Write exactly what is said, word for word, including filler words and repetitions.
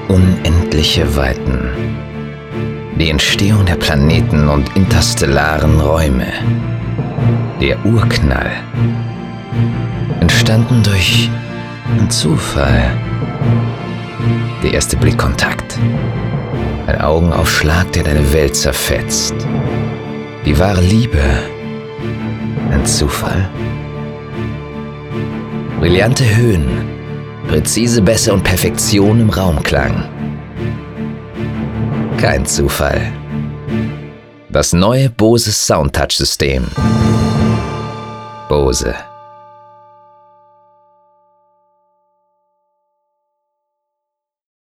unendliche Weiten. Die Entstehung der Planeten und interstellaren Räume. Der Urknall. Entstanden durch einen Zufall. Der erste Blickkontakt. Ein Augenaufschlag, der deine Welt zerfetzt. Die wahre Liebe. Ein Zufall. Brillante Höhen. Präzise Bässe und Perfektion im Raumklang. Kein Zufall. Das neue Bose Soundtouch-System. Bose.